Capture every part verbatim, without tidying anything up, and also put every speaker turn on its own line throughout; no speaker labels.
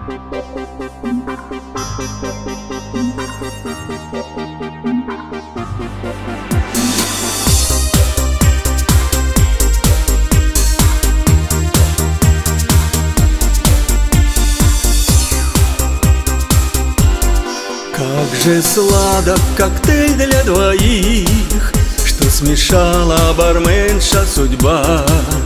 Как же сладок коктейль для двоих, что смешала барменша судьба,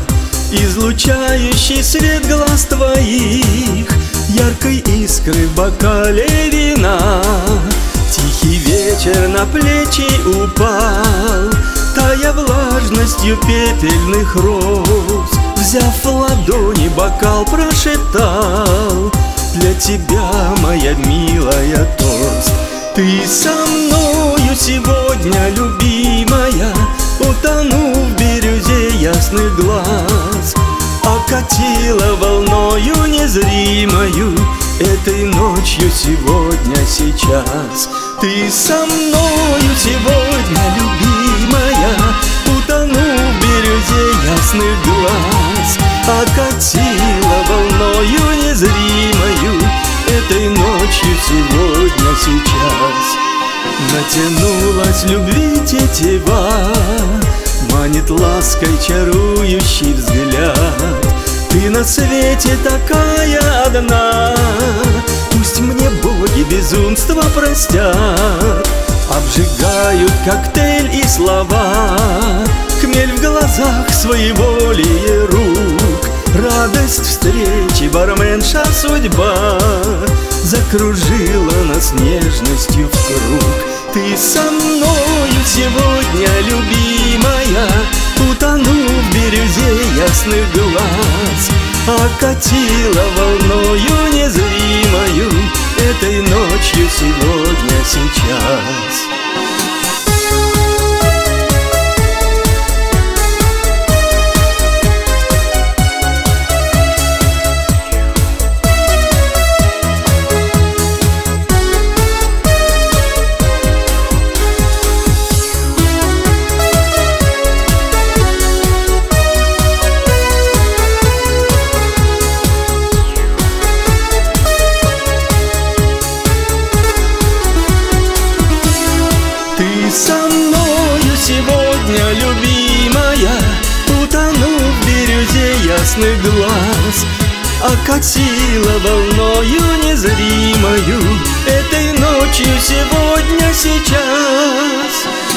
излучающий свет глаз твоих, яркой искры в бокале вина. Тихий вечер на плечи упал, тая влажностью пепельных роз. Взяв в ладони бокал, прошептал: для тебя, моя милая, тост. Ты со мною сегодня, любимая, утону в бирюзе ясных глаз, окатила волною незримою этой ночью сегодня, сейчас. Ты со мною сегодня, любимая, утону в бирюзе ясных глаз, окатила волною незримою этой ночью сегодня, сейчас. Натянулась любви тетива, манит лаской чарующий взгляд. Ты на свете такая одна, пусть мне боги безумства простят. Обжигают коктейль и слова, хмель в глазах, своеволие рук. Радость встречи, барменша судьба, закружила нас нежностью в круг. Ты со мною сегодня, любимая, утону в бирюзе ясных глаз, окатила волною незримою этой ночью сегодня, сейчас. Со мною сегодня, любимая, утону в бирюзе ясных глаз, окатила волною незримою этой ночью сегодня, сейчас.